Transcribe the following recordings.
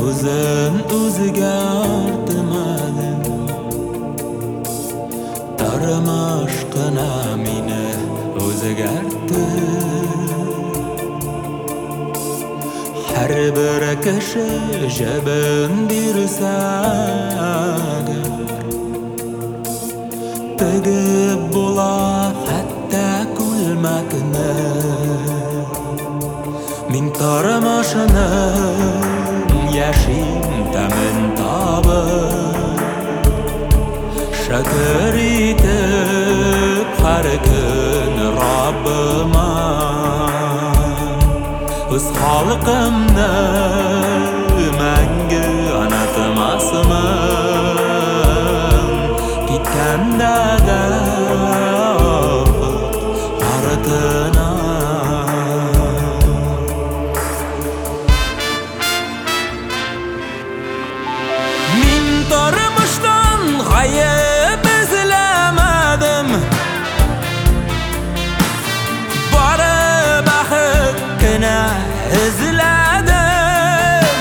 o'zin o'ziga ortmadim. Tarmashqina meni o'ziga artdi. Har bir kishi jabin bersa tegib bo'la hatta kulmakni. Min tarmashini yashim tamin topib shakr etib har kun Robbima o'z xalqimni menga unutmasman. Ketganda da ortidan min turmushdan g'ayib izlamadim. Borib haqqini izladim.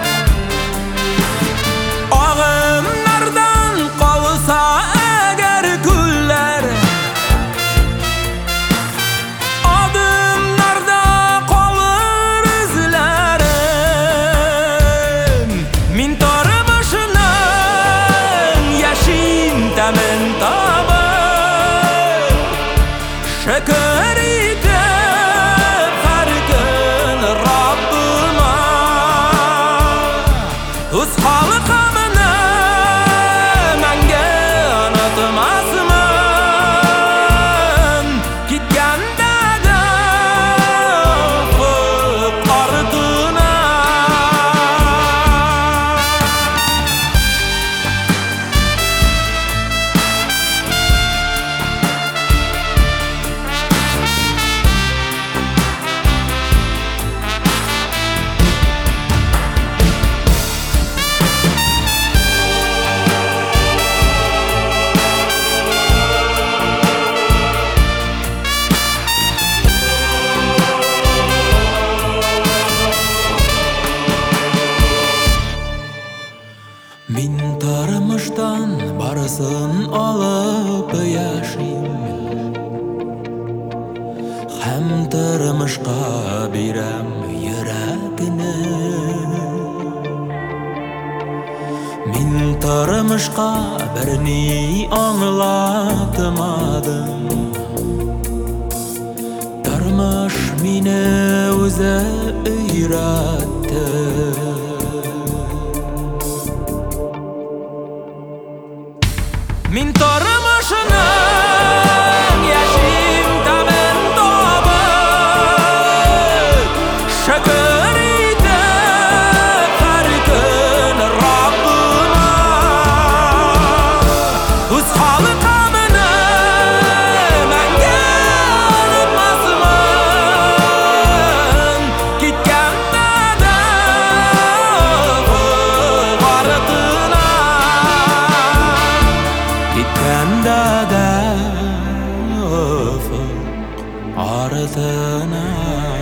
Og'imlardan qolsa agar kunlar, odimlarda qolar izlarim. Min turmushini yashim tamin topib shakr etib har kun Robbima o'z xalqimni menga unutmasman. Ketganda da ortidan min turmushdan barisin olib yashim, ham turmushqa beram yuragini. Min turmushqa birini anglatmadim. Turmush meni o'zi o'yratdi. Min turmushini yashim tamin topib shakr etib har kun Robbima o'z xalqimni menga unutmasman. Ketganda da ketganda da ortidan